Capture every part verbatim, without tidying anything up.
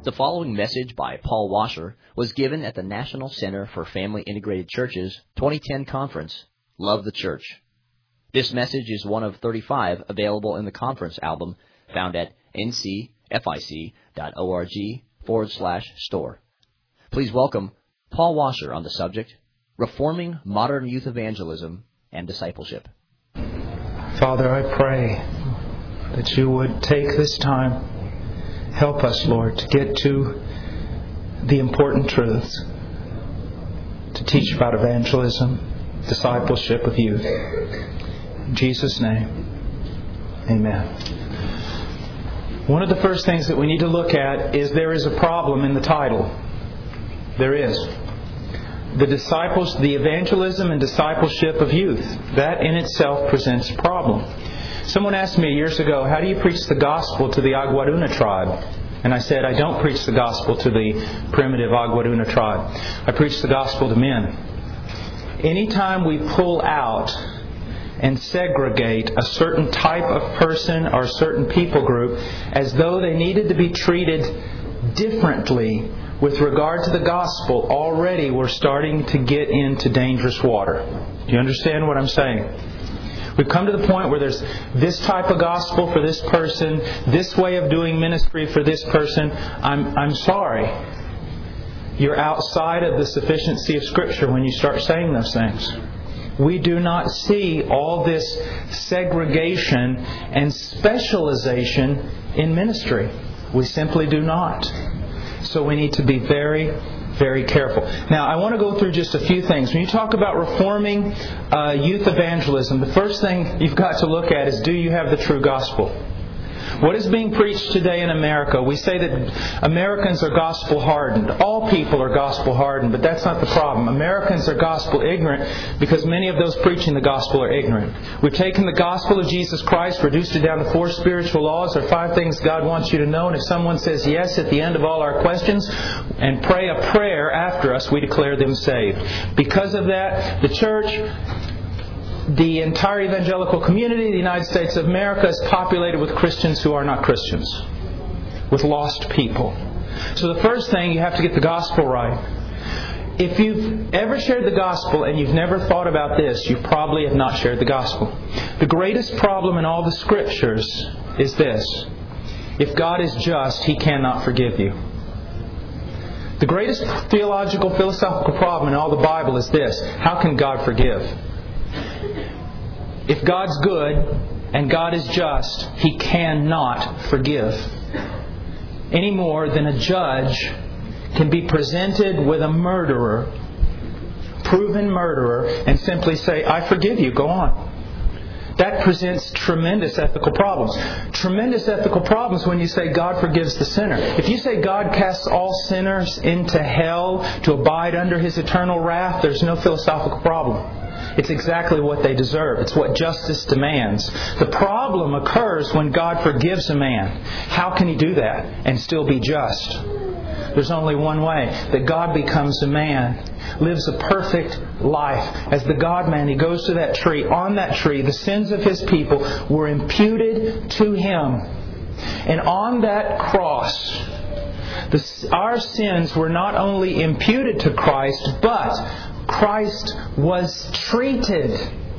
The following message by Paul Washer was given at the National Center for Family Integrated Churches twenty ten conference, Love the Church. This message is one of thirty-five available in the conference album found at ncfic.org forward slash store. Please welcome Paul Washer on the subject, Reforming Modern Youth Evangelism and Discipleship. Father, I pray that you would take this time. Help us, Lord, to get to the important truths, to teach about evangelism, discipleship of youth. In Jesus' name, amen. One of the first things that we need to look at is there is a problem in the title. There is. The disciples, the evangelism and discipleship of youth. That in itself presents a problem. Someone asked me years ago, how do you preach the gospel to the Aguaduna tribe? And I said, I don't preach the gospel to the primitive Aguaduna tribe. I preach the gospel to men. Anytime we pull out and segregate a certain type of person or a certain people group as though they needed to be treated differently with regard to the gospel, already we're starting to get into dangerous water. Do you understand what I'm saying? We've come to the point where there's this type of gospel for this person, this way of doing ministry for this person. I'm I'm sorry. You're outside of the sufficiency of Scripture when you start saying those things. We do not see all this segregation and specialization in ministry. We simply do not. So we need to be very, very careful. Now, I want to go through just a few things. When you talk about reforming uh, youth evangelism, the first thing you've got to look at is, do you have the true gospel? What is being preached today in America? We say that Americans are gospel hardened. All people are gospel hardened, but that's not the problem. Americans are gospel ignorant because many of those preaching the gospel are ignorant. We've taken the gospel of Jesus Christ, reduced it down to four spiritual laws or five things God wants you to know, and if someone says yes at the end of all our questions and pray a prayer after us, we declare them saved. Because of that, the church, the entire evangelical community, the United States of America, is populated with Christians who are not Christians, with lost people. So the first thing, you have to get the gospel right. If you've ever shared the gospel and you've never thought about this, you probably have not shared the gospel. The greatest problem in all the Scriptures is this: if God is just, He cannot forgive you. The greatest theological, philosophical problem in all the Bible is this: how can God forgive? If God's good and God is just, He cannot forgive. Any more than a judge can be presented with a murderer, proven murderer, and simply say, I forgive you, go on. That presents tremendous ethical problems. Tremendous ethical problems when you say God forgives the sinner. If you say God casts all sinners into hell to abide under His eternal wrath, there's no philosophical problem. It's exactly what they deserve. It's what justice demands. The problem occurs when God forgives a man. How can He do that and still be just? There's only one way: that God becomes a man, lives a perfect life. As the God-man, He goes to that tree. On that tree, the sins of His people were imputed to Him. And on that cross, the, our sins were not only imputed to Christ, but Christ was treated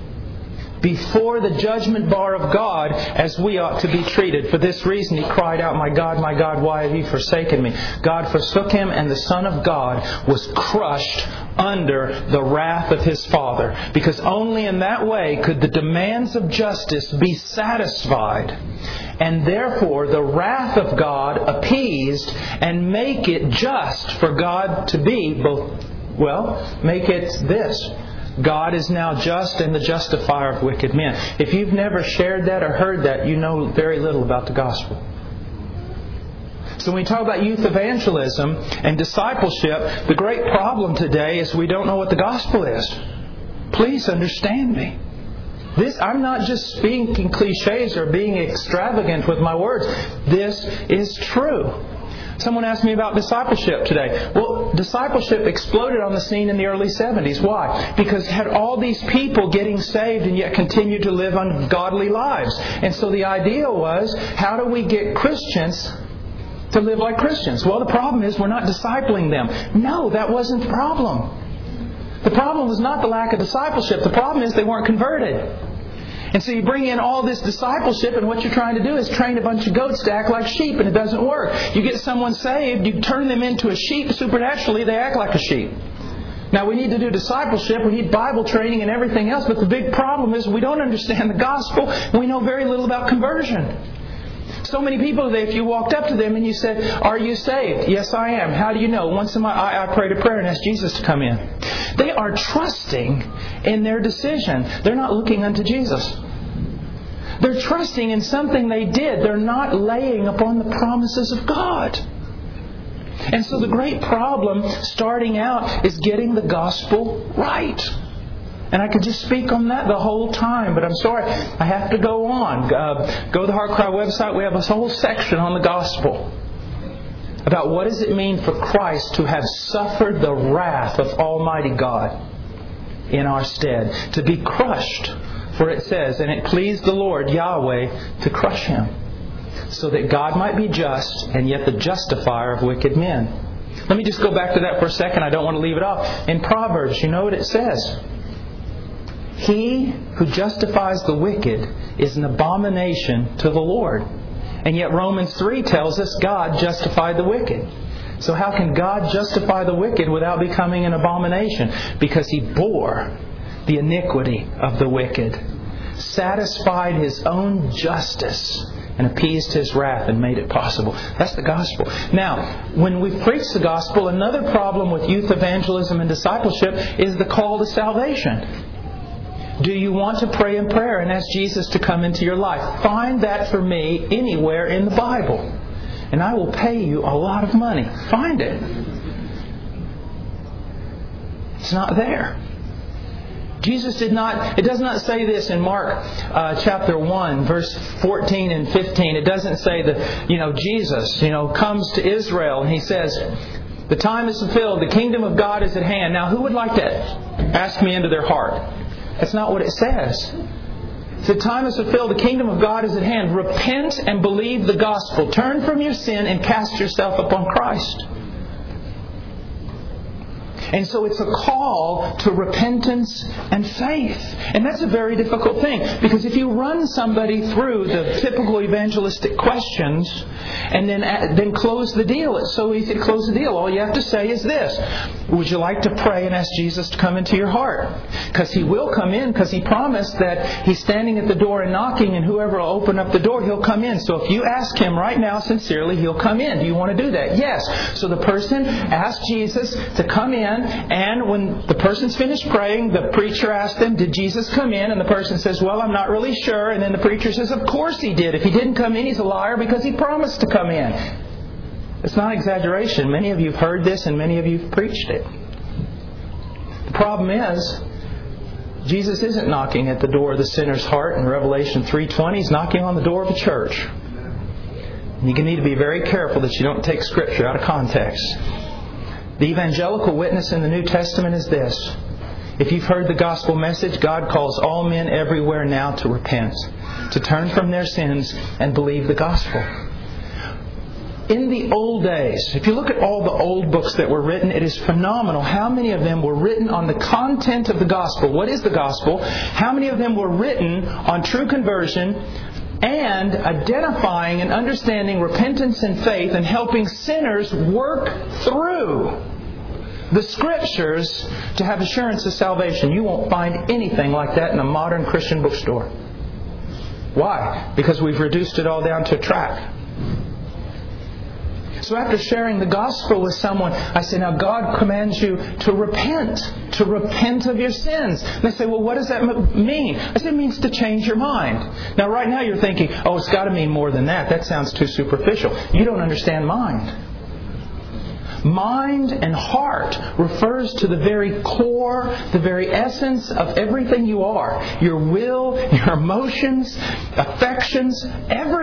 before the judgment bar of God as we ought to be treated. For this reason He cried out, My God, my God, why have you forsaken me? God forsook Him, and the Son of God was crushed under the wrath of His Father. Because only in that way could the demands of justice be satisfied, and therefore the wrath of God appeased, and make it just for God to be both, well, make it this: God is now just and the justifier of wicked men. If you've never shared that or heard that, you know very little about the gospel. So when we talk about youth evangelism and discipleship, the great problem today is we don't know what the gospel is. Please understand me. This, I'm not just speaking cliches or being extravagant with my words. This is true. Someone asked me about discipleship today. Well, discipleship exploded on the scene in the early seventies. Why? Because had all these people getting saved and yet continued to live ungodly lives. And so the idea was, how do we get Christians to live like Christians. Well, the problem is we're not discipling them. No, that wasn't the problem. The problem was not the lack of discipleship. The problem is they weren't converted. And so you bring in all this discipleship, and what you're trying to do is train a bunch of goats to act like sheep, and it doesn't work. You get someone saved, you turn them into a sheep, supernaturally they act like a sheep. Now we need to do discipleship, we need Bible training and everything else, but the big problem is we don't understand the gospel, and we know very little about conversion. So many people today, if you walked up to them and you said, "Are you saved?" "Yes, I am." "How do you know?" "Once in my I, I prayed a prayer and asked Jesus to come in." They are trusting in their decision. They're not looking unto Jesus. They're trusting in something they did. They're not laying upon the promises of God. And so the great problem starting out is getting the gospel right. And I could just speak on that the whole time, but I'm sorry, I have to go on. Uh, go to the Heart Cry website. We have a whole section on the gospel about what does it mean for Christ to have suffered the wrath of Almighty God in our stead, to be crushed. For it says, "And it pleased the Lord Yahweh to crush Him, so that God might be just and yet the justifier of wicked men." Let me just go back to that for a second. I don't want to leave it off. In Proverbs, you know what it says? He who justifies the wicked is an abomination to the Lord. And yet Romans three tells us God justified the wicked. So how can God justify the wicked without becoming an abomination? Because He bore the iniquity of the wicked, satisfied His own justice, and appeased His wrath and made it possible. That's the gospel. Now, when we preach the gospel, another problem with youth evangelism and discipleship is the call to salvation. Do you want to pray in prayer and ask Jesus to come into your life? Find that for me anywhere in the Bible, and I will pay you a lot of money. Find it. It's not there. Jesus did not, it does not say this in Mark uh, chapter one, verse fourteen and fifteen. It doesn't say that, you know, Jesus, you know, comes to Israel and He says, "The time is fulfilled, the kingdom of God is at hand." Now, who would like to ask me into their heart? That's not what it says. The time is fulfilled, the kingdom of God is at hand. Repent and believe the gospel. Turn from your sin and cast yourself upon Christ. And so it's a call to repentance and faith. And that's a very difficult thing. Because if you run somebody through the typical evangelistic questions and then then close the deal, it's so easy to close the deal. All you have to say is this: would you like to pray and ask Jesus to come into your heart? Because He will come in, because He promised that He's standing at the door and knocking, and whoever will open up the door, He'll come in. So if you ask Him right now sincerely, He'll come in. Do you want to do that? Yes. So the person asked Jesus to come in. And when the person's finished praying, the preacher asked them, "Did Jesus come in?" And the person says, "Well, I'm not really sure." And then the preacher says, "Of course He did. If He didn't come in, he's a liar, because He promised to come in." It's not exaggeration. Many of you have heard this and many of you have preached it. The problem is, Jesus isn't knocking at the door of the sinner's heart in Revelation three twenty. He's knocking on the door of a church. And you need to be very careful that you don't take Scripture out of context. The evangelical witness in the New Testament is this: if you've heard the gospel message, God calls all men everywhere now to repent, to turn from their sins and believe the gospel. In the old days, if you look at all the old books that were written, it is phenomenal how many of them were written on the content of the gospel. What is the gospel? How many of them were written on true conversion and identifying and understanding repentance and faith and helping sinners work through the Scriptures to have assurance of salvation. You won't find anything like that in a modern Christian bookstore. Why? Because we've reduced it all down to a tract. So after sharing the gospel with someone, I say, now God commands you to repent, to repent of your sins. And they say, well, what does that mean? I say, it means to change your mind. Now right now you're thinking, oh, it's got to mean more than that. That sounds too superficial. You don't understand mind. Mind and heart refers to the very core, the very essence of everything you are. Your will, your emotions, affections,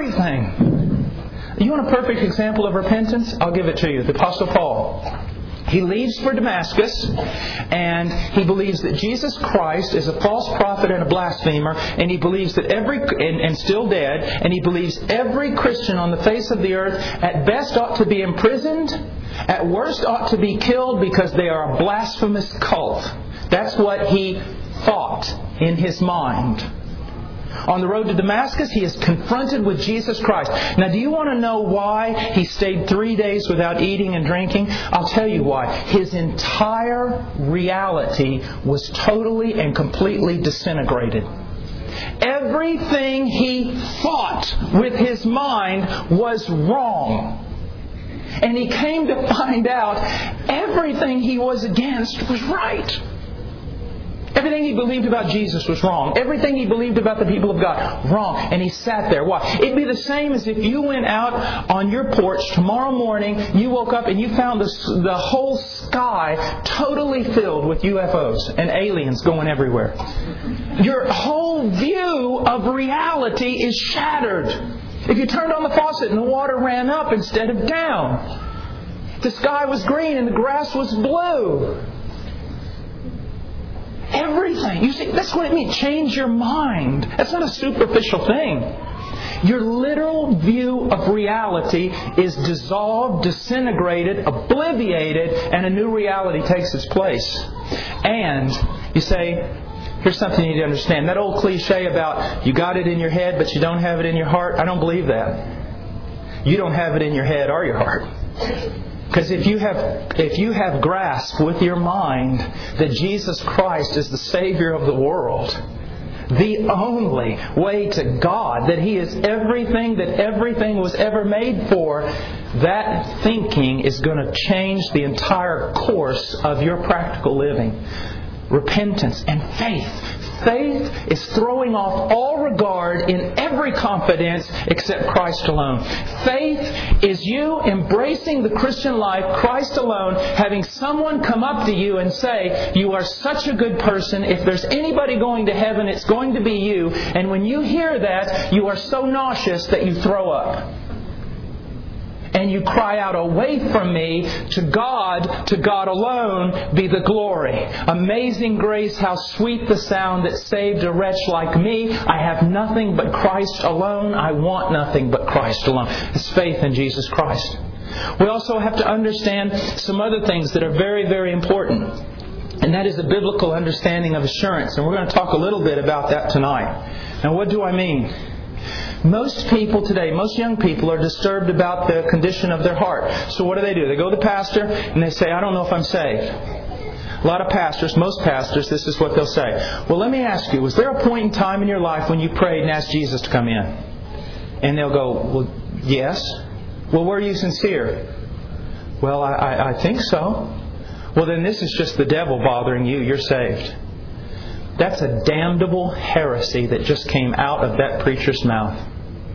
everything. You want a perfect example of repentance? I'll give it to you. The Apostle Paul. He leaves for Damascus, and he believes that Jesus Christ is a false prophet and a blasphemer, and he believes that every, and, and still dead, and he believes every Christian on the face of the earth at best ought to be imprisoned, at worst ought to be killed because they are a blasphemous cult. That's what he thought in his mind. On the road to Damascus, he is confronted with Jesus Christ. Now, do you want to know why he stayed three days without eating and drinking? I'll tell you why. His entire reality was totally and completely disintegrated. Everything he thought with his mind was wrong. And he came to find out everything he was against was right. Everything he believed about Jesus was wrong. Everything he believed about the people of God, wrong. And he sat there. Why? It'd be the same as if you went out on your porch tomorrow morning, you woke up and you found the, the whole sky totally filled with U F Os and aliens going everywhere. Your whole view of reality is shattered. If you turned on the faucet and the water ran up instead of down. The sky was green and the grass was blue. Everything. You see, that's what it means. Change your mind. That's not a superficial thing. Your literal view of reality is dissolved, disintegrated, obliviated, and a new reality takes its place. And you say, here's something you need to understand. That old cliche about you got it in your head but you don't have it in your heart, I don't believe that. You don't have it in your head or your heart. Because if you have if you have grasped with your mind that Jesus Christ is the Savior of the world, the only way to God, that He is everything that everything was ever made for, that thinking is going to change the entire course of your practical living. Repentance and faith. Faith is throwing off all regard in every confidence except Christ alone. Faith is you embracing the Christian life, Christ alone, having someone come up to you and say, you are such a good person. If there's anybody going to heaven, it's going to be you. And when you hear that, you are so nauseous that you throw up. And you cry out, away from me, to God, to God alone be the glory. Amazing grace, how sweet the sound that saved a wretch like me. I have nothing but Christ alone. I want nothing but Christ alone. It's faith in Jesus Christ. We also have to understand some other things that are very, very important. And that is a biblical understanding of assurance. And we're going to talk a little bit about that tonight. Now, what do I mean? Most people today, most young people are disturbed about the condition of their heart. So what do they do? They go to the pastor and they say, I don't know if I'm saved. A lot of pastors, most pastors, this is what they'll say. Well, let me ask you, was there a point in time in your life when you prayed and asked Jesus to come in? And they'll go, well, yes. Well, were you sincere? Well, I, I, I think so. Well, then this is just the devil bothering you. You're saved. That's a damnable heresy that just came out of that preacher's mouth.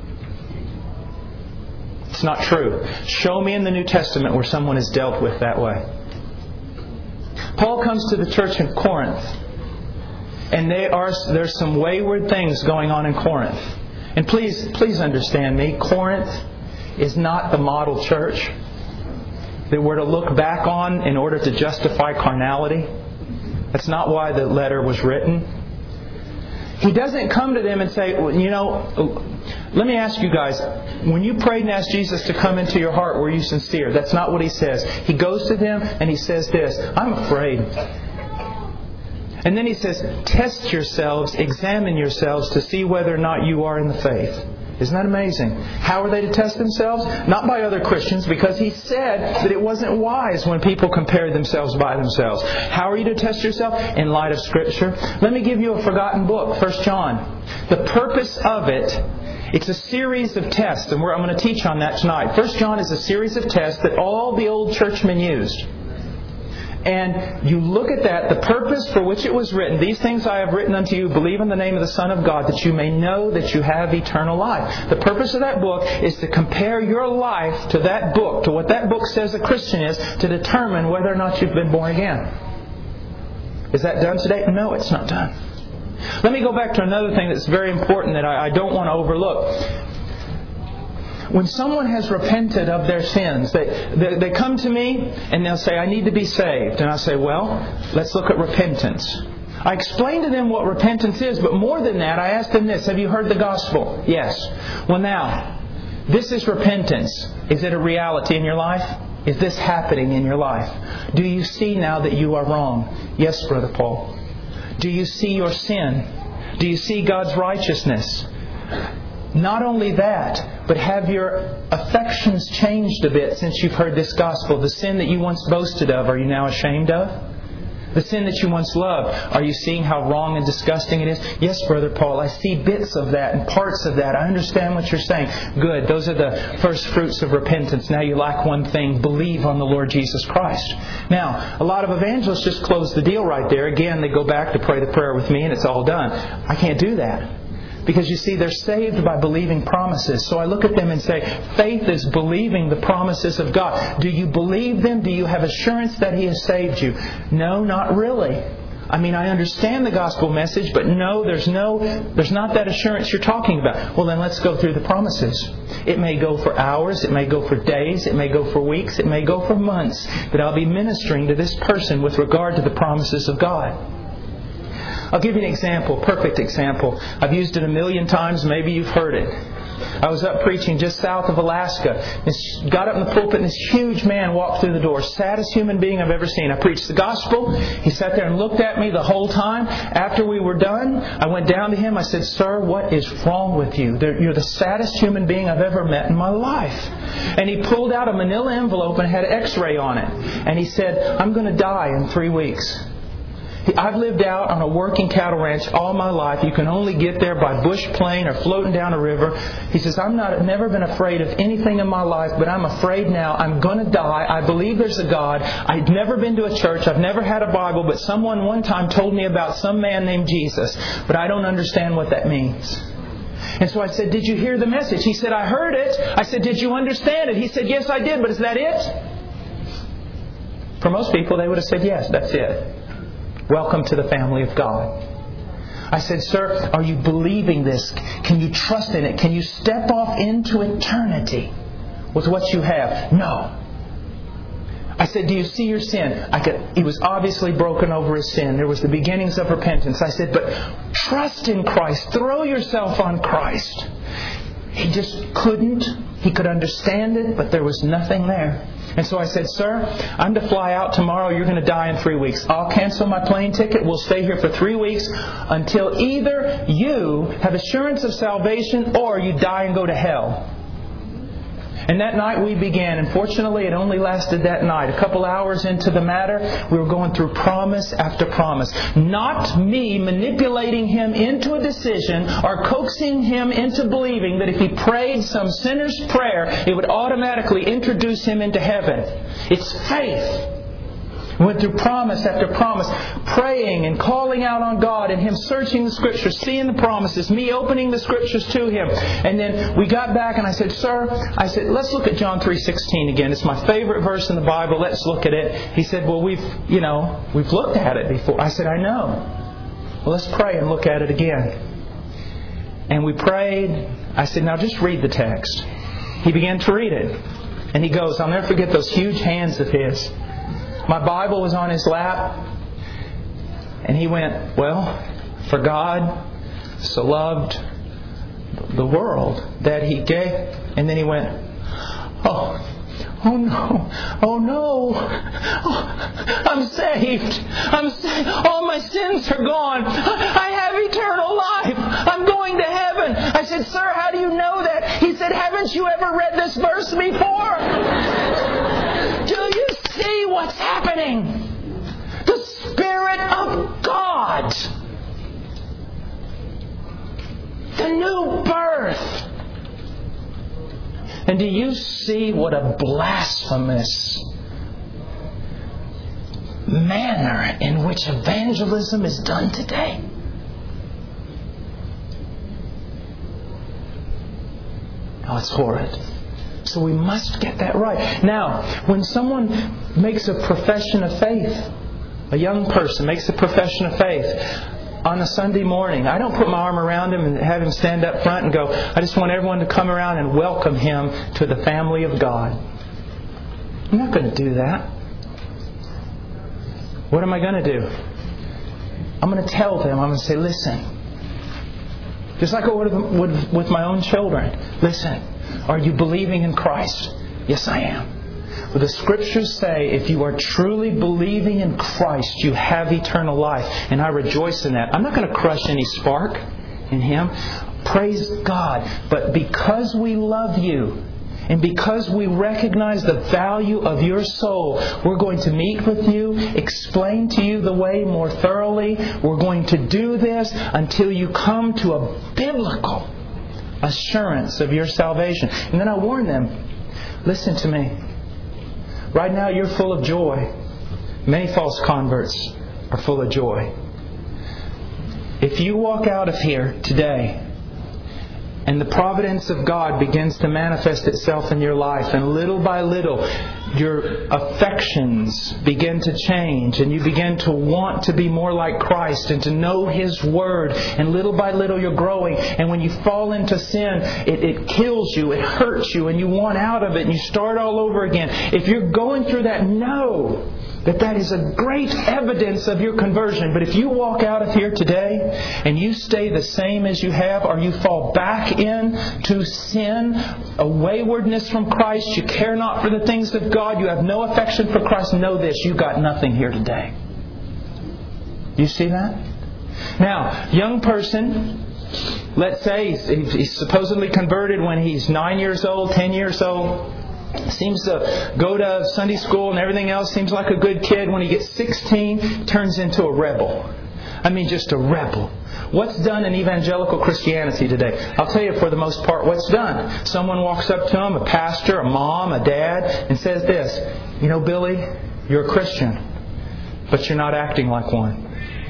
It's not true. Show me in the New Testament where someone is dealt with that way. Paul comes to the church in Corinth, and they are, there's some wayward things going on in Corinth. And please, please understand me, Corinth is not the model church that we're to look back on in order to justify carnality. That's not why the letter was written. He doesn't come to them and say, well, you know, let me ask you guys, when you prayed and asked Jesus to come into your heart, were you sincere? That's not what he says. He goes to them and he says this, I'm afraid. And then he says, test yourselves, examine yourselves to see whether or not you are in the faith. Isn't that amazing? How are they to test themselves? Not by other Christians, because he said that it wasn't wise when people compared themselves by themselves. How are you to test yourself? In light of Scripture. Let me give you a forgotten book, First John. The purpose of it, it's a series of tests, and we're, I'm going to teach on that tonight. First John is a series of tests that all the old churchmen used. And you look at that, the purpose for which it was written, these things I have written unto you, believe in the name of the Son of God, that you may know that you have eternal life. The purpose of that book is to compare your life to that book, to what that book says a Christian is, to determine whether or not you've been born again. Is that done today? No, it's not done. Let me go back to another thing that's very important that I, I don't want to overlook. when someone has repented of their sins, they, they, they come to me and they'll say, I need to be saved. And I say, well, let's look at repentance. I explain to them what repentance is, but more than that, I ask them this: have you heard the gospel? Yes. Well, now, this is repentance. Is it a reality in your life? Is this happening in your life? Do you see now that you are wrong? Yes, Brother Paul. Do you see your sin? Do you see God's righteousness? Not only that, but have your affections changed a bit since you've heard this gospel? The sin that you once boasted of, are you now ashamed of? The sin that you once loved, are you seeing how wrong and disgusting it is? Yes, Brother Paul, I see bits of that and parts of that. I understand what you're saying. Good. Those are the first fruits of repentance. Now you lack one thing: believe on the Lord Jesus Christ. Now, a lot of evangelists just close the deal right there. Again, they go back to pray the prayer with me and it's all done. I can't do that. Because you see, they're saved by believing promises. So I look at them and say, faith is believing the promises of God. Do you believe them? Do you have assurance that He has saved you? No, not really. I mean, I understand the gospel message, but no, there's no, there's not that assurance you're talking about. Well, then let's go through the promises. It may go for hours, it may go for days, it may go for weeks, it may go for months, but I'll be ministering to this person with regard to the promises of God. I'll give you an example, perfect example. I've used it a million times, maybe you've heard it. I was up preaching just south of Alaska. And got up in the pulpit and this huge man walked through the door. Saddest human being I've ever seen. I preached the gospel. He sat there and looked at me the whole time. After we were done, I went down to him. I said, "Sir, what is wrong with you? You're the saddest human being I've ever met in my life." And he pulled out a manila envelope and had an x-ray on it. And he said, "I'm going to die in three weeks. I've lived out on a working cattle ranch all my life. You can only get there by bush plane or floating down a river." He says, I'm not, I've never been afraid of anything in my life, but I'm afraid now. I'm going to die. I believe there's a God. I've never been to a church. I've never had a Bible, but someone one time told me about some man named Jesus, but I don't understand what that means. And so I said, "Did you hear the message?" He said, "I heard it." I said, "Did you understand it?" He said, "Yes, I did, but is that it?" For most people, they would have said, "Yes, that's it. Welcome to the family of God." I said, "Sir, are you believing this? Can you trust in it? Can you step off into eternity with what you have?" "No." I said, "Do you see your sin?" I could, he was obviously broken over his sin. There was the beginnings of repentance. I said, "But trust in Christ. Throw yourself on Christ." He just couldn't. He could understand it, but there was nothing there. And so I said, "Sir, I'm to fly out tomorrow. You're going to die in three weeks. I'll cancel my plane ticket. We'll stay here for three weeks until either you have assurance of salvation or you die and go to hell." And that night we began. And fortunately, it only lasted that night. A couple hours into the matter, we were going through promise after promise. Not me manipulating him into a decision or coaxing him into believing that if he prayed some sinner's prayer, it would automatically introduce him into heaven. It's faith. We went through promise after promise, praying and calling out on God, and Him searching the Scriptures, seeing the promises, me opening the Scriptures to Him. And then we got back and I said, "Sir," I said, "let's look at John three sixteen again. It's my favorite verse in the Bible. Let's look at it." He said, "Well, we've, you know, we've looked at it before." I said, "I know." "Well, let's pray and look at it again." And we prayed. I said, "Now just read the text." He began to read it. And he goes, I'll never forget those huge hands of his. My Bible was on his lap. And he went, "Well, for God so loved the world that He gave." And then he went, "Oh, oh no, oh no, oh, I'm saved. I'm saved. All my sins are gone. I have eternal life. I'm going to heaven." I said, "Sir, how do you know that?" He said, "Haven't you ever read this verse before? Do you see what's happening? The Spirit of God. The new birth. And do you see what a blasphemous manner in which evangelism is done today? Oh, it's horrid. So we must get that right. Now, when someone makes a profession of faith, a young person makes a profession of faith, on a Sunday morning. I don't put my arm around him and have him stand up front and go, I just want everyone to come around and welcome him to the family of God. I'm not going to do that. What am I going to do? I'm going to tell them, I'm going to say, listen. Just like I would with, with my own children. Listen, are you believing in Christ? Yes, I am. Well, the Scriptures say if you are truly believing in Christ, you have eternal life. And I rejoice in that. I'm not going to crush any spark in Him. Praise God. But because we love you, and because we recognize the value of your soul, we're going to meet with you, explain to you the way more thoroughly. We're going to do this until you come to a biblical assurance of your salvation. And then I warn them, listen to me. Right now you're full of joy. Many false converts are full of joy. If you walk out of here today, and the providence of God begins to manifest itself in your life, and little by little your affections begin to change, and you begin to want to be more like Christ and to know His Word, and little by little you're growing, and when you fall into sin, it, it kills you, it hurts you, and you want out of it, and you start all over again. If you're going through that, know that that is a great evidence of your conversion. But if you walk out of here today and you stay the same as you have, or you fall back into sin, a waywardness from Christ, you care not for the things of God, you have no affection for Christ, know this, you got nothing here today. You see that? Now, young person, let's say he's, he's supposedly converted when he's nine years old, ten years old. Seems to go to Sunday school and everything else, seems like a good kid. When he gets sixteen, turns into a rebel. I mean, just a rebel. What's done in evangelical Christianity today? I'll tell you for the most part what's done. Someone walks up to him, a pastor, a mom, a dad, and says this, you know, Billy, you're a Christian, but you're not acting like one.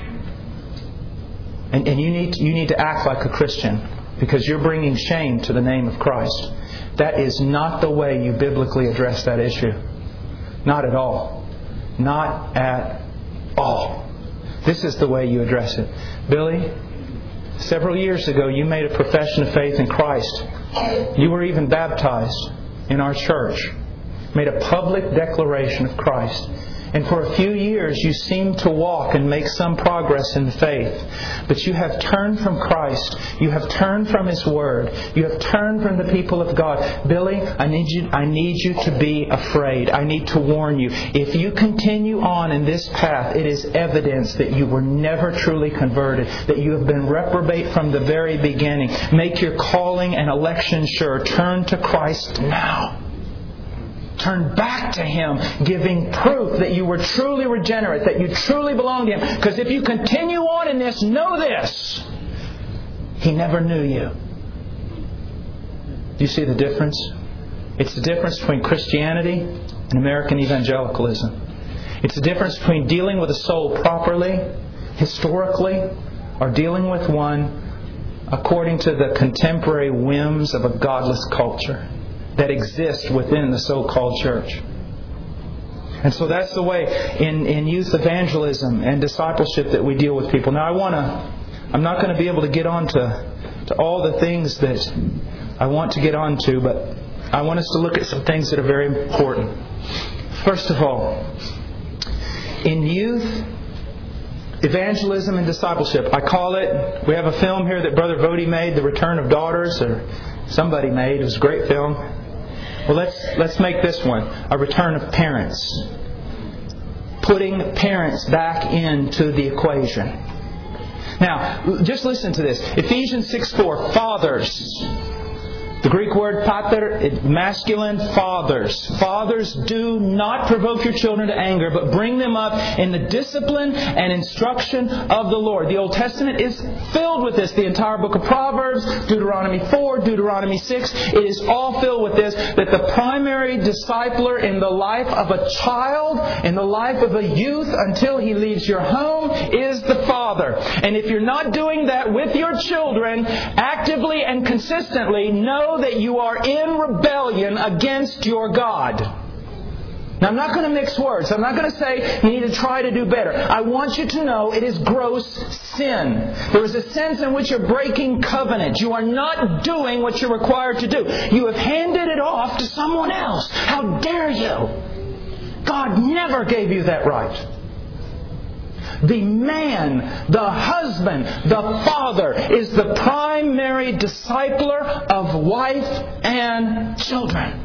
And, and you need you need to act like a Christian because you're bringing shame to the name of Christ. That is not the way you biblically address that issue. Not at all. Not at all. This is the way you address it. Billy, several years ago you made a profession of faith in Christ. You were even baptized in our church. Made a public declaration of Christ. And for a few years you seemed to walk and make some progress in the faith. But you have turned from Christ. You have turned from His Word. You have turned from the people of God. Billy, I need you, I need you to be afraid. I need to warn you. If you continue on in this path, it is evidence that you were never truly converted. That you have been reprobate from the very beginning. Make your calling and election sure. Turn to Christ now. Turn back to Him, giving proof that you were truly regenerate, that you truly belong to Him. Because if you continue on in this, know this, He never knew you. Do you see the difference? It's the difference between Christianity and American evangelicalism. It's the difference between dealing with a soul properly, historically, or dealing with one according to the contemporary whims of a godless culture that exists within the so-called church. And so that's the way in, in youth evangelism and discipleship that we deal with people. Now I want to, I'm not going to be able to get on to, to all the things that I want to get on to, but I want us to look at some things that are very important. First of all, in youth evangelism and discipleship, I call it, we have a film here that Brother Vody made, The Return of Daughters, or somebody made. It was a great film. Well, let's let's make this one a return of parents. Putting parents back into the equation. Now, just listen to this. Ephesians six four, fathers. The Greek word pater, masculine, fathers. Fathers, do not provoke your children to anger, but bring them up in the discipline and instruction of the Lord. The Old Testament is filled with this. The entire book of Proverbs, Deuteronomy four, Deuteronomy six, it is all filled with this, that the primary discipler in the life of a child, in the life of a youth, until he leaves your home, is the father. And if you're not doing that with your children, actively and consistently, know that you are in rebellion against your God. Now, I'm not going to mix words. I'm not going to say you need to try to do better. I want you to know it is gross sin. There is a sense in which you're breaking covenant. You are not doing what you're required to do. You have handed it off to someone else. How dare you? God never gave you that right. The man, the husband, the father is the primary discipler of wife and children.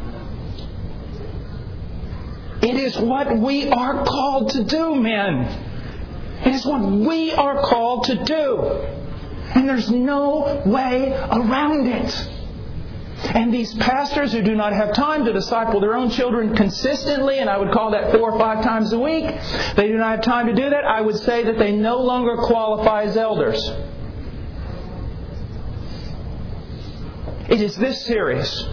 It is what we are called to do, men. It is what we are called to do. And there's no way around it. And these pastors who do not have time to disciple their own children consistently, and I would call that four or five times a week, they do not have time to do that, I would say that they no longer qualify as elders. It is this serious.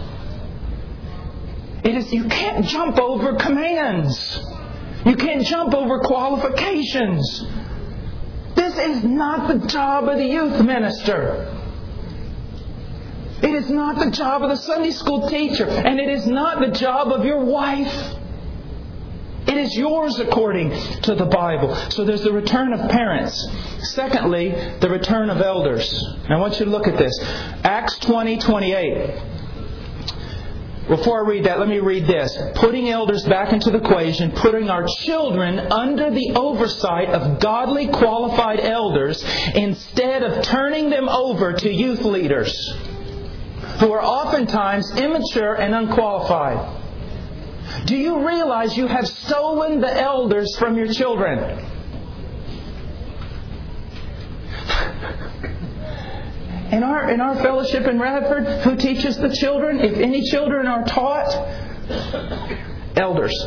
It is, you can't jump over commands. You can't jump over qualifications. This is not the job of the youth minister. It is not the job of the Sunday school teacher. And it is not the job of your wife. It is yours according to the Bible. So there's the return of parents. Secondly, the return of elders. Now I want you to look at this. Acts twenty twenty-eight. Before I read that, let me read this. Putting elders back into the equation, putting our children under the oversight of godly qualified elders instead of turning them over to youth leaders who are oftentimes immature and unqualified. Do you realize you have stolen the elders from your children? In our, in our fellowship in Radford, who teaches the children? If any children are taught, elders.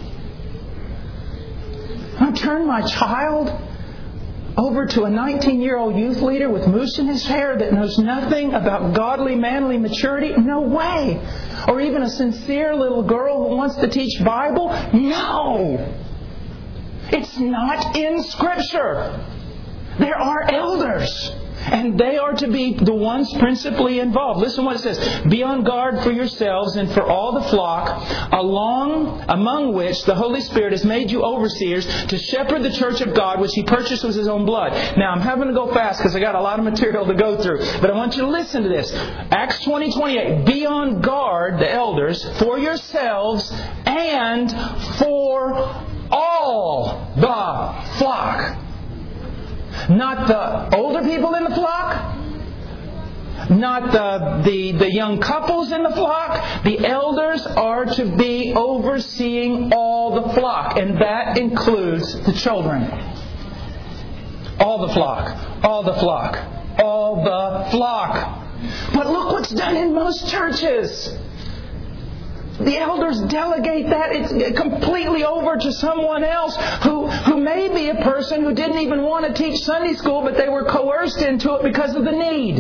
I turn my child over to a nineteen-year-old youth leader with mousse in his hair that knows nothing about godly, manly maturity? No way. Or even a sincere little girl who wants to teach Bible? No. It's not in Scripture. There are elders. And they are to be the ones principally involved. Listen what it says. Be on guard for yourselves and for all the flock, along among which the Holy Spirit has made you overseers to shepherd the church of God, which He purchased with His own blood. Now, I'm having to go fast because I got a lot of material to go through. But I want you to listen to this. Acts twenty twenty-eight. Be on guard, the elders, for yourselves and for all the flock. Not the older people in the flock. Not the, the, the young couples in the flock. The elders are to be overseeing all the flock. And that includes the children. All the flock. All the flock. All the flock. But look what's done in most churches. The elders delegate that. It's completely over to someone else who, who may be a person who didn't even want to teach Sunday school, but they were coerced into it because of the need.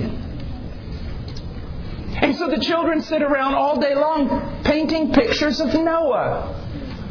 And so the children sit around all day long painting pictures of Noah.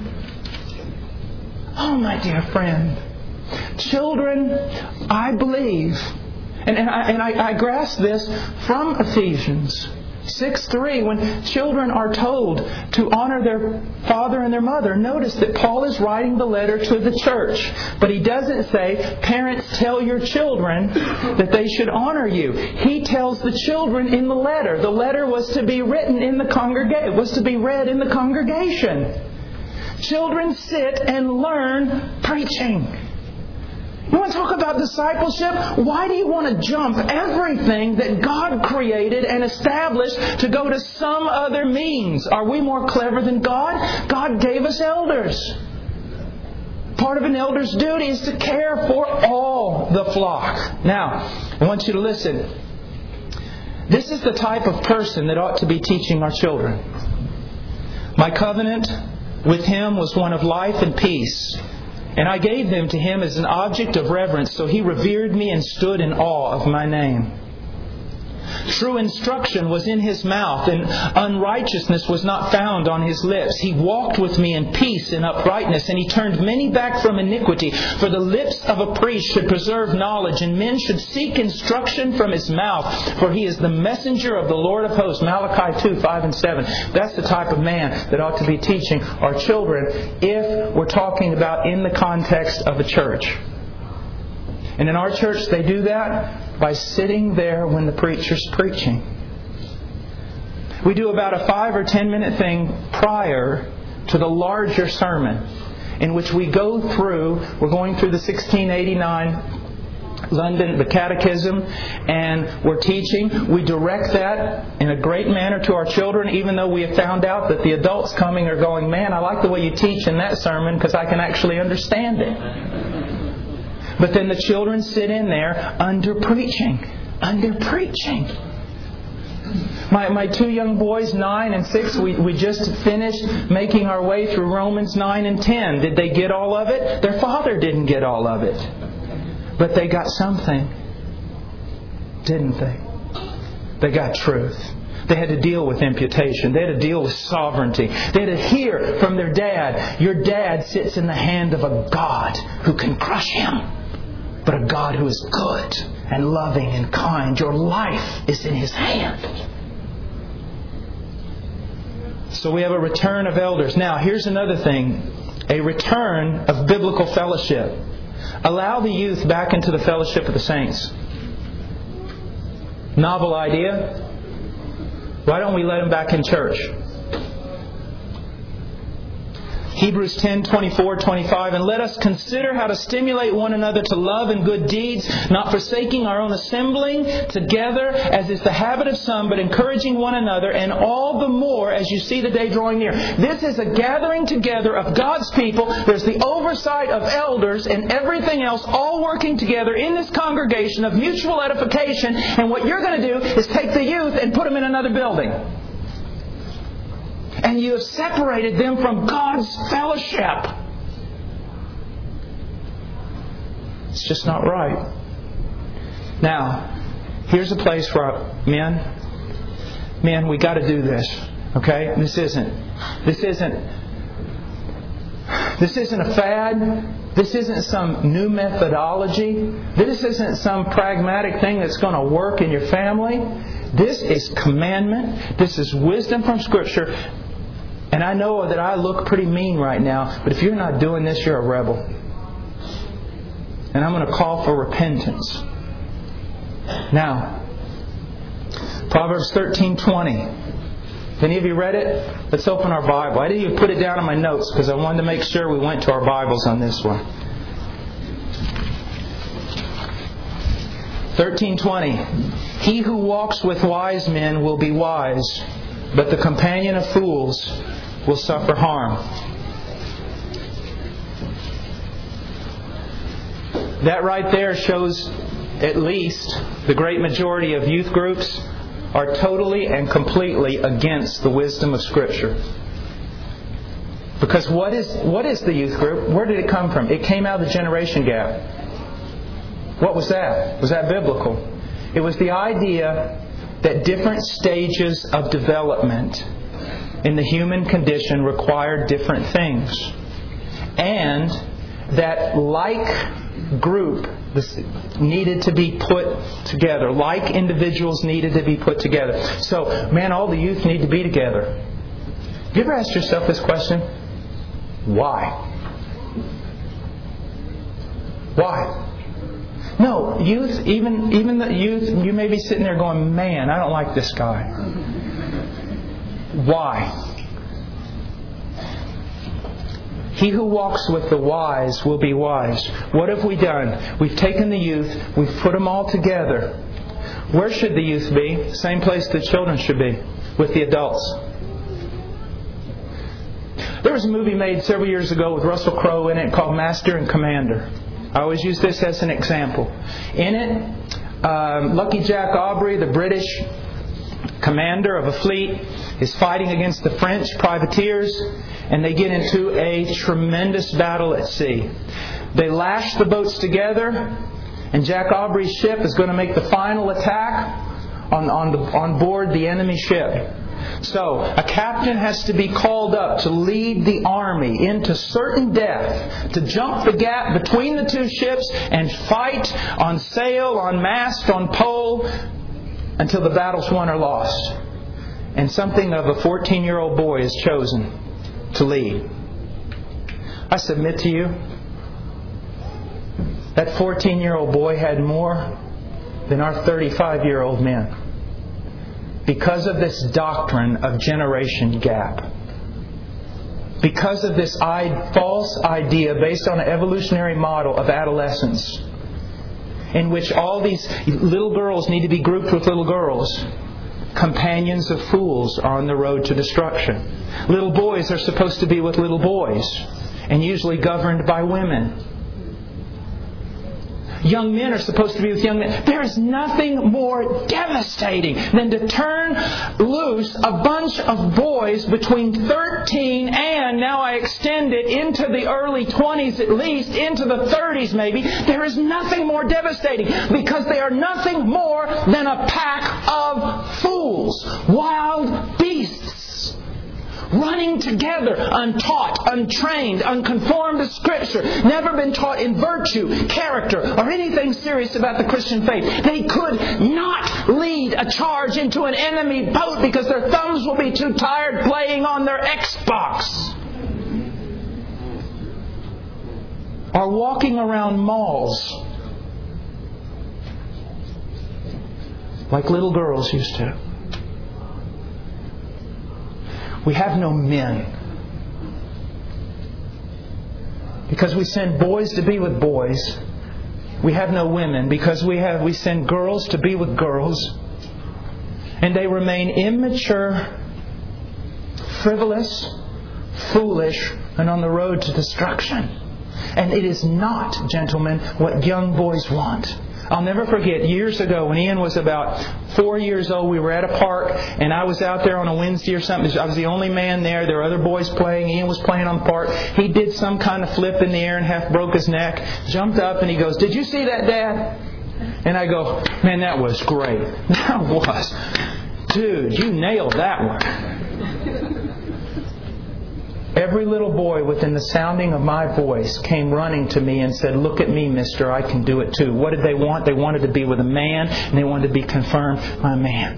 Oh, my dear friend. Children, I believe, and, and, I, and I, I grasp this from Ephesians six three, when children are told to honor their father and their mother. Notice that Paul is writing the letter to the church. But he doesn't say, parents, tell your children that they should honor you. He tells the children in the letter. The letter was to be written in the congregation. It was to be read in the congregation. Children sit and learn preaching. You want to talk about discipleship? Why do you want to jump everything that God created and established to go to some other means? Are we more clever than God? God gave us elders. Part of an elder's duty is to care for all the flock. Now, I want you to listen. This is the type of person that ought to be teaching our children. My covenant with him was one of life and peace. And I gave them to him as an object of reverence, so he revered me and stood in awe of my name. True instruction was in His mouth, and unrighteousness was not found on His lips. He walked with me in peace and uprightness, and He turned many back from iniquity. For the lips of a priest should preserve knowledge, and men should seek instruction from his mouth. For he is the messenger of the Lord of hosts. Malachi two, five and seven. That's the type of man that ought to be teaching our children if we're talking about in the context of a church. And in our church, they do that by sitting there when the preacher's preaching. We do about a five or ten minute thing prior to the larger sermon, in which we go through, we're going through the sixteen eighty-nine London, the Catechism, and we're teaching. We direct that in a great manner to our children, even though we have found out that the adults coming are going, man, I like the way you teach in that sermon because I can actually understand it. But then the children sit in there under preaching. Under preaching. My my two young boys, nine and six, we, we just finished making our way through Romans nine and ten. Did they get all of it? Their father didn't get all of it. But they got something, didn't they? They got truth. They had to deal with imputation. They had to deal with sovereignty. They had to hear from their dad, your dad sits in the hand of a God who can crush him, but a God who is good and loving and kind. Your life is in His hand. So we have a return of elders. Now, here's another thing. A return of biblical fellowship. Allow the youth back into the fellowship of the saints. Novel idea. Why don't we let them back in church? Hebrews ten, twenty-four, twenty-five. And let us consider how to stimulate one another to love and good deeds, not forsaking our own assembling together, as is the habit of some, but encouraging one another, and all the more as you see the day drawing near. This is a gathering together of God's people. There's the oversight of elders and everything else all working together in this congregation of mutual edification. And what you're going to do is take the youth and put them in another building. And you have separated them from God's fellowship. It's just not right. Now, here's a place for men. Men, we got to do this. Okay? This isn't. This isn't. This isn't a fad. This isn't some new methodology. This isn't some pragmatic thing that's going to work in your family. This is commandment. This is wisdom from Scripture. And I know that I look pretty mean right now, but if you're not doing this, you're a rebel. And I'm going to call for repentance. Now, Proverbs thirteen twenty. Have any of you read it? Let's open our Bible. I didn't even put it down in my notes because I wanted to make sure we went to our Bibles on this one. thirteen twenty. He who walks with wise men will be wise, but the companion of fools will suffer harm. That right there shows at least the great majority of youth groups are totally and completely against the wisdom of Scripture. Because what is what is the youth group? Where did it come from? It came out of the generation gap. What was that? Was that biblical? It was the idea that different stages of development in the human condition required different things. And that like group needed to be put together. Like individuals needed to be put together. So, man, all the youth need to be together. You ever asked yourself this question? Why? Why? No, youth, even even the youth, you may be sitting there going, man, I don't like this guy. Why? He who walks with the wise will be wise. What have we done? We've taken the youth, we've put them all together. Where should the youth be? Same place the children should be, with the adults. There was a movie made several years ago with Russell Crowe in it called Master and Commander. I always use this as an example. In it, um, Lucky Jack Aubrey, the British commander of a fleet, is fighting against the French privateers, and they get into a tremendous battle at sea. They lash the boats together, and Jack Aubrey's ship is going to make the final attack on, on, the, on board the enemy ship. So, a captain has to be called up to lead the army into certain death, to jump the gap between the two ships and fight on sail, on mast, on pole, until the battle's won or lost. And something of a fourteen-year-old boy is chosen to lead. I submit to you, that fourteen-year-old boy had more than our thirty-five-year-old men. Because of this doctrine of generation gap. Because of this false idea based on an evolutionary model of adolescence, in which all these little girls need to be grouped with little girls. Companions of fools are on the road to destruction. Little boys are supposed to be with little boys, and usually governed by women. Young men are supposed to be with young men. There is nothing more devastating than to turn loose a bunch of boys between thirteen and, now I extend it into the early twenties at least, into the thirties maybe. There is nothing more devastating because they are nothing more than a pack of fools, wild beasts. Running together, untaught, untrained, unconformed to Scripture, never been taught in virtue, character, or anything serious about the Christian faith. They could not lead a charge into an enemy boat because their thumbs will be too tired playing on their Xbox. Or walking around malls like little girls used to. We have no men. Because we send boys to be with boys. We have no women because we have we send girls to be with girls. And they remain immature, frivolous, foolish, and on the road to destruction. And it is not, gentlemen, what young boys want. I'll never forget, years ago when Ian was about four years old, we were at a park and I was out there on a Wednesday or something. I was the only man there. There were other boys playing. Ian was playing on the park. He did some kind of flip in the air and half broke his neck. Jumped up and he goes, "Did you see that, Dad?" And I go, "Man, that was great." That was. Dude, you nailed that one. Every little boy within the sounding of my voice came running to me and said, "Look at me, mister, I can do it too." What did they want? They wanted to be with a man, and they wanted to be confirmed by a man.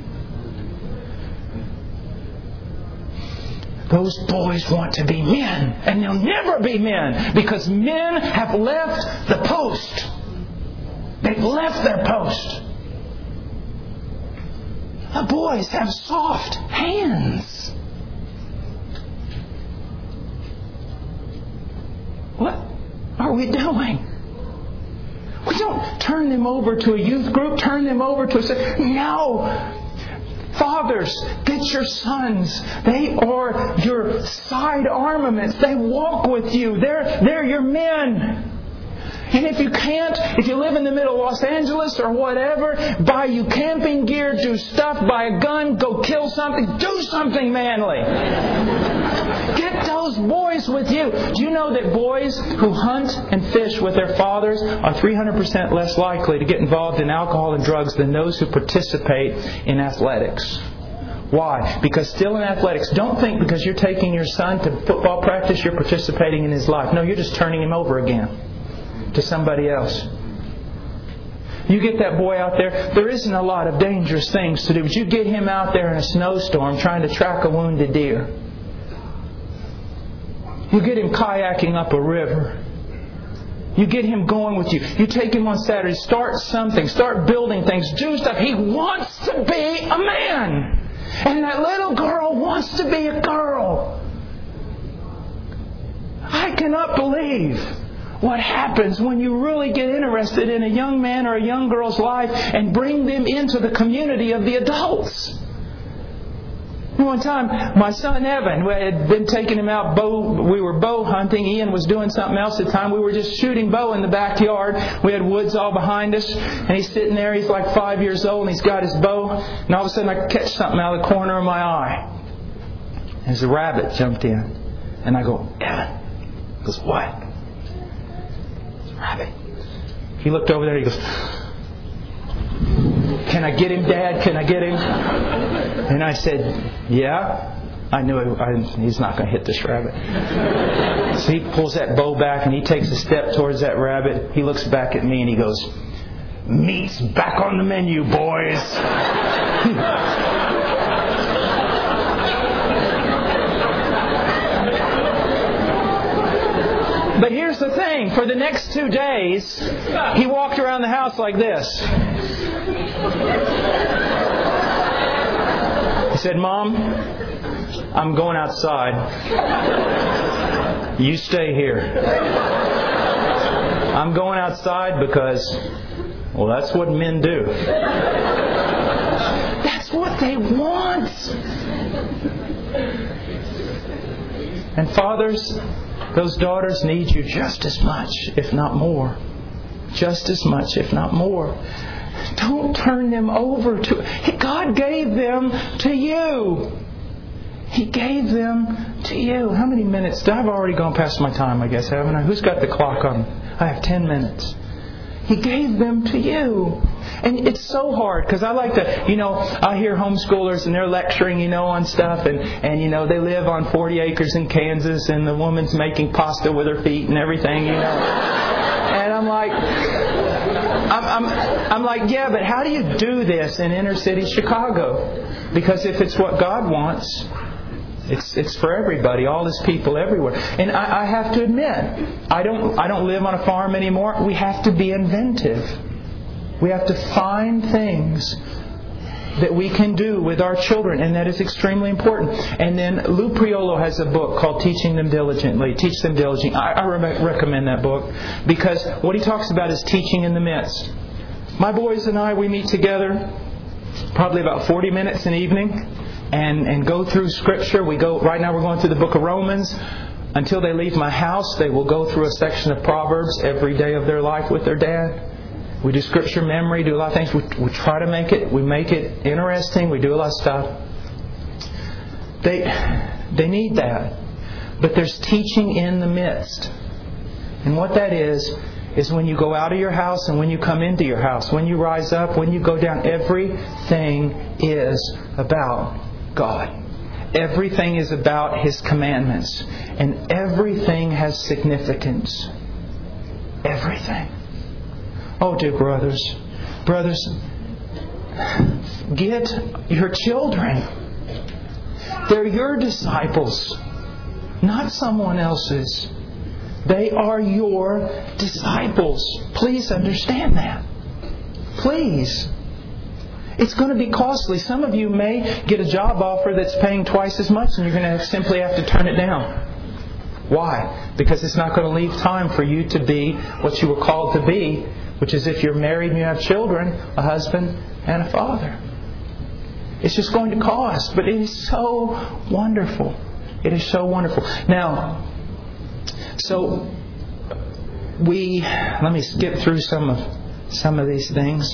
Those boys want to be men, and they'll never be men, because men have left the post. They've left their post. The boys have soft hands. What are we doing? We don't turn them over to a youth group, turn them over to a... No! Fathers, get your sons. They are your side armaments. They walk with you. They're, they're your men. And if you can't, if you live in the middle of Los Angeles or whatever, buy you camping gear, do stuff, buy a gun, go kill something, do something manly. Get those boys with you. Do you know that boys who hunt and fish with their fathers are three hundred percent less likely to get involved in alcohol and drugs than those who participate in athletics? Why? Because still in athletics, don't think because you're taking your son to football practice, you're participating in his life. No, you're just turning him over again to somebody else. You get that boy out there, there isn't a lot of dangerous things to do, but you get him out there in a snowstorm trying to track a wounded deer. You get him kayaking up a river. You get him going with you. You take him on Saturday, start something, start building things, do stuff. He wants to be a man. And that little girl wants to be a girl. I cannot believe what happens when you really get interested in a young man or a young girl's life and bring them into the community of the adults. One time, my son Evan, we had been taking him out bow. We were bow hunting. Ian was doing something else at the time. We were just shooting bow in the backyard. We had woods all behind us, and he's sitting there. He's like five years old, and he's got his bow. And all of a sudden, I catch something out of the corner of my eye. And there's a rabbit jumped in, and I go, "Evan." He goes, "What?" "It's a rabbit." He looked over there. He goes, "Can I get him, Dad? Can I get him?" And I said, "Yeah." I knew it, I, he's not going to hit this rabbit. So he pulls that bow back and he takes a step towards that rabbit. He looks back at me and he goes, "Meat's back on the menu, boys." But here's the thing. For the next two days, he walked around the house like this. He said, "Mom, I'm going outside. You stay here." I'm going outside because, well, that's what men do. That's what they want. And fathers, those daughters need you just as much, if not more. Just as much, if not more. Don't turn them over to... God gave them to you. He gave them to you. How many minutes? I've already gone past my time, I guess, haven't I? Who's got the clock on? I have ten minutes. He gave them to you. And it's so hard because I like to, you know, I hear homeschoolers and they're lecturing, you know, on stuff. And, and, you know, they live on forty acres in Kansas and the woman's making pasta with her feet and everything, you know. And I'm like... I'm, I'm, I'm like, yeah, but how do you do this in inner city Chicago? Because if it's what God wants, it's it's for everybody, all His people everywhere. And I, I have to admit, I don't I don't live on a farm anymore. We have to be inventive. We have to find things that we can do with our children, and that is extremely important. And then Lou Priolo has a book called Teaching Them Diligently. Teach Them Diligently. I, I re- recommend that book because what he talks about is teaching in the midst. My boys and I, we meet together probably about forty minutes an evening and, and go through Scripture. We go right now we're going through the book of Romans. Until they leave my house, they will go through a section of Proverbs every day of their life with their dad. We do Scripture memory, do a lot of things. We, we try to make it, we make it interesting. We do a lot of stuff. They, they need that. But there's teaching in the midst. And what that is, is when you go out of your house and when you come into your house. When you rise up, when you go down, everything is about God. Everything is about His commandments. And everything has significance. Everything. Oh, dear brothers, brothers, get your children. They're your disciples, not someone else's. They are your disciples. Please understand that. Please. It's going to be costly. Some of you may get a job offer that's paying twice as much and you're going to simply have to turn it down. Why? Because it's not going to leave time for you to be what you were called to be, which is if you're married and you have children, a husband and a father. It's just going to cost, but it is so wonderful. It is so wonderful. Now, so we let me skip through some of some of these things.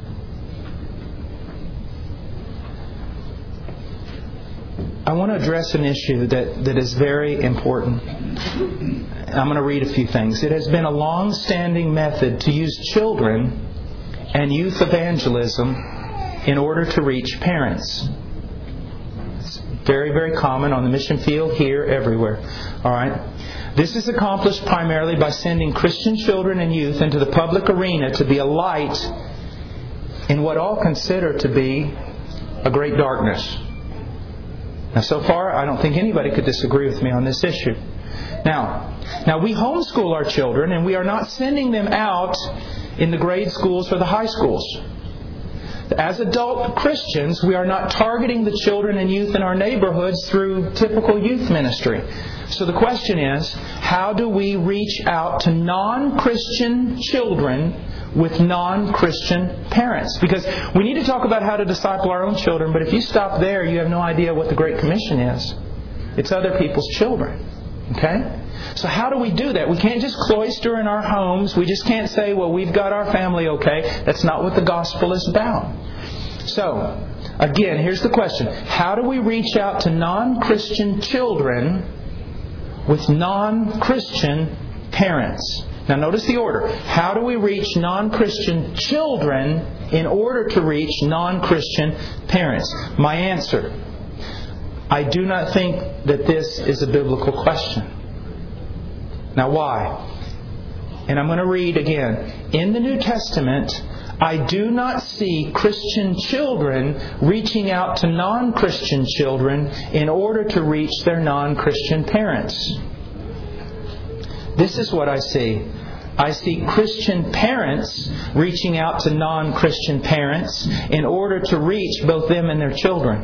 I want to address an issue that, that is very important. I'm going to read a few things. It has been a long-standing method to use children and youth evangelism in order to reach parents. It's very, very common on the mission field, here, everywhere. All right. This is accomplished primarily by sending Christian children and youth into the public arena to be a light in what all consider to be a great darkness. Now, so far, I don't think anybody could disagree with me on this issue. Now, now we homeschool our children, and we are not sending them out in the grade schools or the high schools. As adult Christians, we are not targeting the children and youth in our neighborhoods through typical youth ministry. So the question is, how do we reach out to non-Christian children with non-Christian parents? Because we need to talk about how to disciple our own children, but if you stop there, you have no idea what the Great Commission is. It's other people's children. Okay? So how do we do that? We can't just cloister in our homes. We just can't say, well, we've got our family okay. That's not what the gospel is about. So, again, here's the question. How do we reach out to non-Christian children with non-Christian parents? Now notice the order. How do we reach non-Christian children in order to reach non-Christian parents? My answer: I do not think that this is a biblical question. Now why? And I'm going to read again. In the New Testament, I do not see Christian children reaching out to non-Christian children in order to reach their non-Christian parents. This is what I see. I see Christian parents reaching out to non-Christian parents in order to reach both them and their children.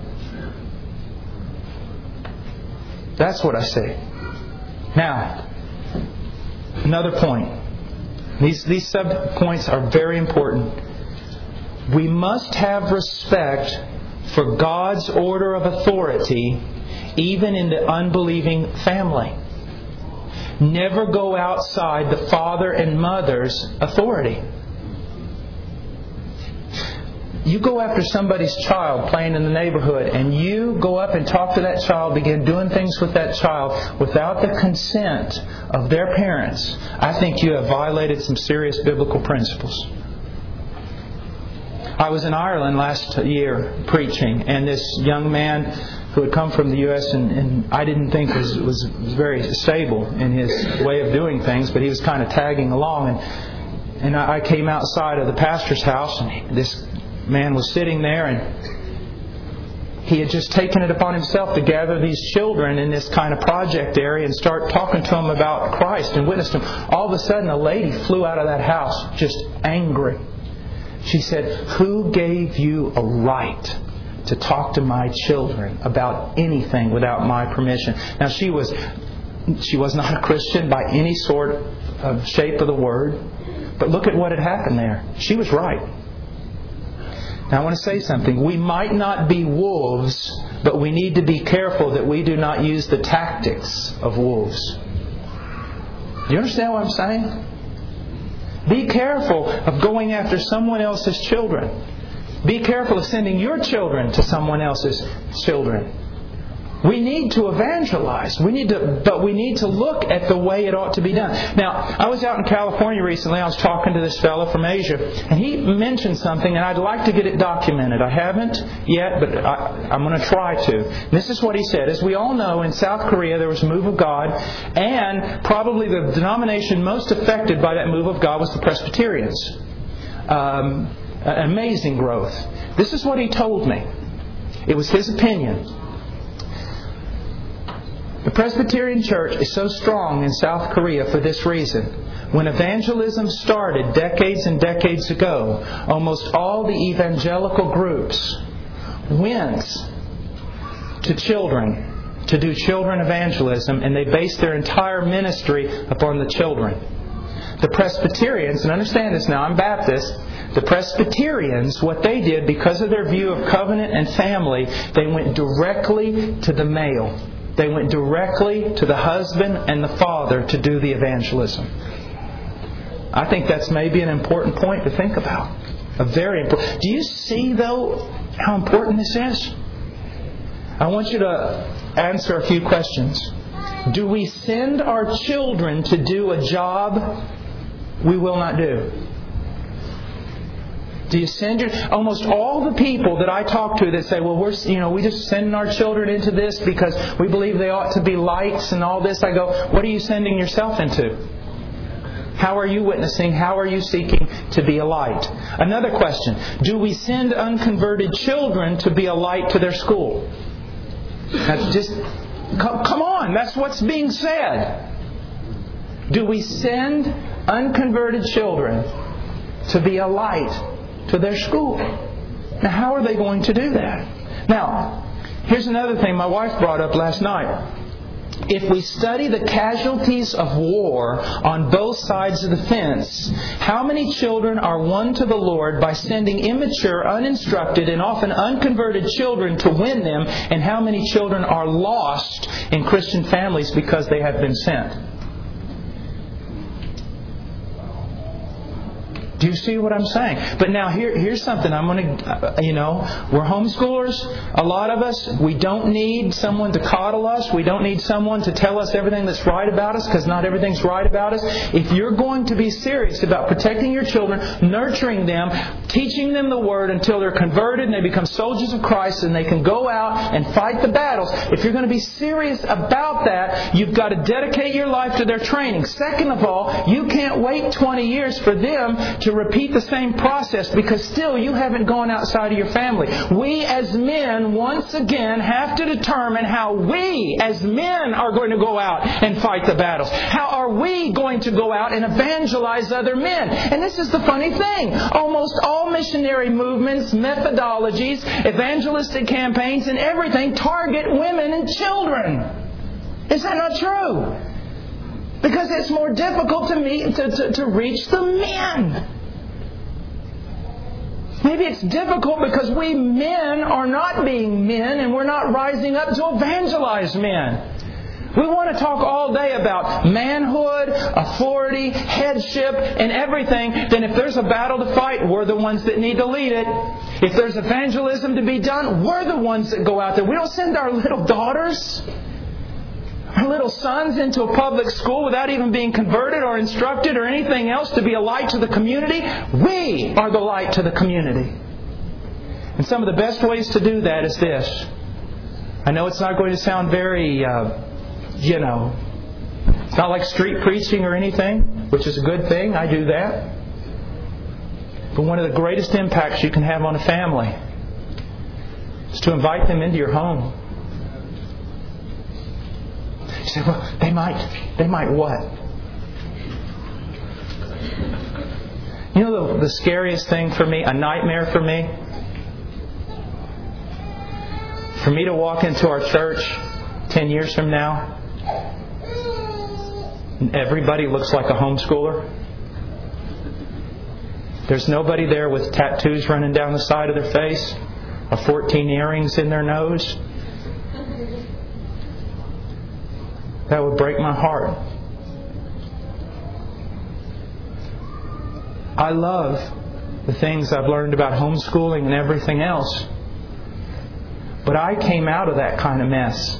That's what I see. Now, another point. These, these sub-points are very important. We must have respect for God's order of authority even in the unbelieving family. Never go outside the father and mother's authority. You go after somebody's child playing in the neighborhood and you go up and talk to that child, begin doing things with that child without the consent of their parents, I think you have violated some serious biblical principles. I was in Ireland last year preaching, and this young man who had come from the U S and, and I didn't think was, was was very stable in his way of doing things, but he was kind of tagging along. And, and I came outside of the pastor's house, and this man was sitting there, and he had just taken it upon himself to gather these children in this kind of project area and start talking to them about Christ and witness to them. All of a sudden, a lady flew out of that house just angry. She said, "Who gave you a right to talk to my children about anything without my permission?" Now, she was she was not a Christian by any sort of shape of the word, but look at what had happened there. She was right. Now, I want to say something. We might not be wolves, but we need to be careful that we do not use the tactics of wolves. Do you understand what I'm saying? Be careful of going after someone else's children. Be careful of sending your children to someone else's children. We need to evangelize. We need to, but we need to look at the way it ought to be done. Now, I was out in California recently. I was talking to this fellow from Asia, and he mentioned something, and I'd like to get it documented. I haven't yet, but I, I'm going to try to. This is what he said. As we all know, in South Korea there was a move of God, and probably the denomination most affected by that move of God was the Presbyterians. Um, amazing growth. This is what he told me. It was his opinion. The Presbyterian Church is so strong in South Korea for this reason. When evangelism started decades and decades ago, almost all the evangelical groups went to children to do children evangelism, and they based their entire ministry upon the children. The Presbyterians, and understand this now, I'm Baptist, the Presbyterians, what they did, because of their view of covenant and family, they went directly to the male. They went directly to the husband and the father to do the evangelism. I think that's maybe an important point to think about. A very important. Do you see, though, how important this is? I want you to answer a few questions. Do we send our children to do a job we will not do? Do you send your... Almost all the people that I talk to that say, well, we're, you know, we just sending our children into this because we believe they ought to be lights and all this. I go, what are you sending yourself into? How are you witnessing? How are you seeking to be a light? Another question. Do we send unconverted children to be a light to their school? That's just... Come, come on, that's what's being said. Do we send unconverted children to be a light to their school? Now, how are they going to do that? Now, here's another thing my wife brought up last night. If we study the casualties of war on both sides of the fence, how many children are won to the Lord by sending immature, uninstructed, and often unconverted children to win them, and how many children are lost in Christian families because they have been sent? Do you see what I'm saying? But now here, here's something I'm going to, you know, we're homeschoolers. A lot of us, we don't need someone to coddle us. We don't need someone to tell us everything that's right about us, because not everything's right about us. If you're going to be serious about protecting your children, nurturing them, teaching them the Word until they're converted and they become soldiers of Christ and they can go out and fight the battles, if you're going to be serious about that, you've got to dedicate your life to their training. Second of all, you can't wait twenty years for them to repeat the same process, because still you haven't gone outside of your family. We as men, once again, have to determine how we as men are going to go out and fight the battles. How are we going to go out and evangelize other men? And this is the funny thing. Almost all missionary movements, methodologies, evangelistic campaigns, and everything target women and children. Is that not true? Because it's more difficult to meet, to, to, to reach the men. Maybe it's difficult because we men are not being men and we're not rising up to evangelize men. We want to talk all day about manhood, authority, headship, and everything. Then if there's a battle to fight, we're the ones that need to lead it. If there's evangelism to be done, we're the ones that go out there. We don't send our little daughters, our little sons into a public school without even being converted or instructed or anything else to be a light to the community. We are the light to the community. And some of the best ways to do that is this. I know it's not going to sound very, uh, you know, it's not like street preaching or anything, which is a good thing. I do that. But one of the greatest impacts you can have on a family is to invite them into your home. You say, well, they might, they might what? You know the, the scariest thing for me, a nightmare for me? For me to walk into our church ten years from now, and everybody looks like a homeschooler. There's nobody there with tattoos running down the side of their face, or fourteen earrings in their nose. That would break my heart. I love the things I've learned about homeschooling and everything else. But I came out of that kind of mess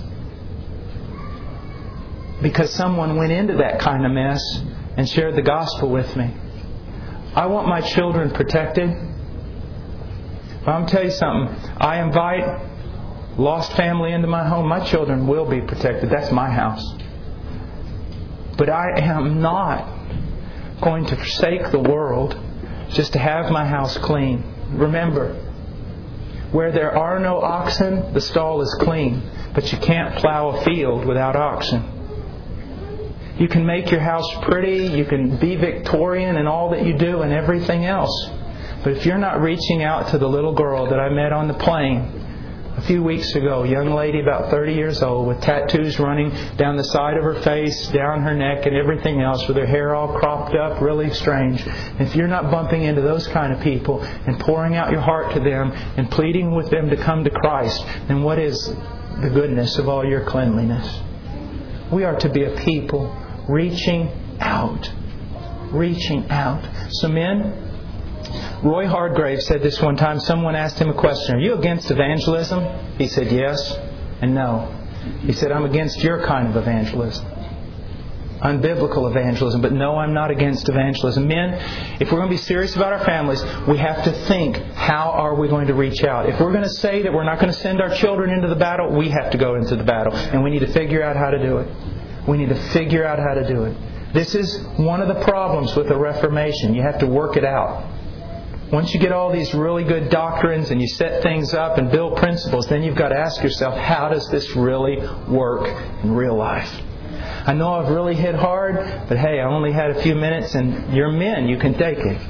because someone went into that kind of mess and shared the gospel with me. I want my children protected. But I'm tell you something. I invite lost family into my home. My children will be protected. That's my house. But I am not going to forsake the world just to have my house clean. Remember, where there are no oxen, the stall is clean. But you can't plow a field without oxen. You can make your house pretty, you can be Victorian in all that you do and everything else. But if you're not reaching out to the little girl that I met on the plane a few weeks ago, a young lady about thirty years old with tattoos running down the side of her face, down her neck and everything else, with her hair all cropped up, really strange. If you're not bumping into those kind of people and pouring out your heart to them and pleading with them to come to Christ, then what is the goodness of all your cleanliness? We are to be a people reaching out. Reaching out. So men, Roy Hardgrave said this one time. Someone asked him a question. Are you against evangelism? He said yes and no. He said, I'm against your kind of evangelism. Unbiblical evangelism. But no, I'm not against evangelism. Men, if we're going to be serious about our families, we have to think, how are we going to reach out? If we're going to say that we're not going to send our children into the battle, we have to go into the battle. And we need to figure out how to do it. We need to figure out how to do it. This is one of the problems with the Reformation. You have to work it out. Once you get all these really good doctrines and you set things up and build principles, then you've got to ask yourself, how does this really work in real life? I know I've really hit hard, but hey, I only had a few minutes and you're men, you can take it.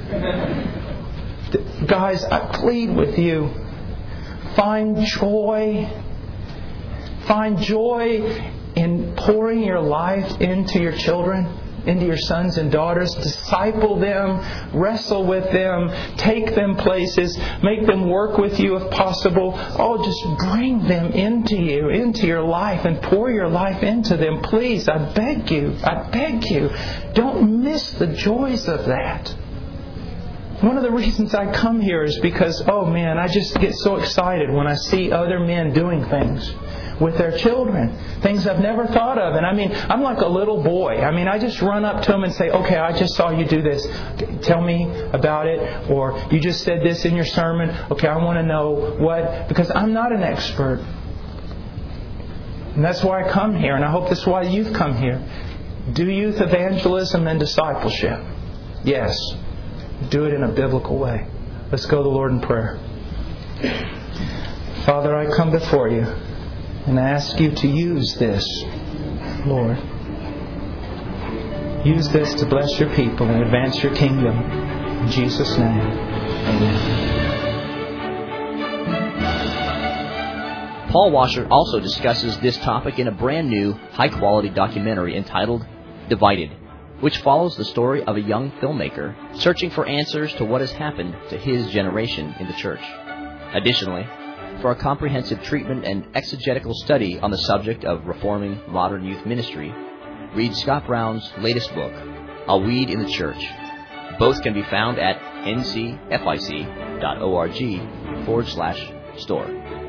Guys, I plead with you, find joy. Find joy in pouring your life into your children, into your sons and daughters. Disciple them, wrestle with them, take them places, make them work with you if possible. Oh, just bring them into you, into your life, and pour your life into them. Please, I beg you, I beg you, don't miss the joys of that. One of the reasons I come here is because, oh man, I just get so excited when I see other men doing things with their children. Things I've never thought of. And I mean, I'm like a little boy. I mean, I just run up to them and say, okay, I just saw you do this. Tell me about it. Or you just said this in your sermon. Okay, I want to know what. Because I'm not an expert. And that's why I come here. And I hope that's why you've come here. Do youth evangelism and discipleship. Yes. Do it in a biblical way. Let's go to the Lord in prayer. Father, I come before you and I ask you to use this, Lord. Use this to bless your people and advance your kingdom. In Jesus' name, amen. Paul Washer also discusses this topic in a brand new, high-quality documentary entitled Divided, which follows the story of a young filmmaker searching for answers to what has happened to his generation in the church. Additionally, for a comprehensive treatment and exegetical study on the subject of reforming modern youth ministry, read Scott Brown's latest book, A Weed in the Church. Both can be found at ncfic.org forward slash store.